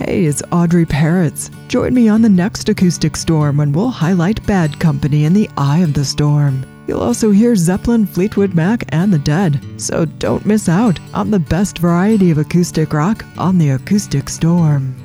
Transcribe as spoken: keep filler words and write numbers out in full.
Hey, it's Audrey Parrots. Join me on the next Acoustic Storm when we'll highlight Bad Company in the eye of the storm. You'll also hear Zeppelin, Fleetwood Mac, and The Dead, so don't miss out on the best variety of acoustic rock on the Acoustic Storm.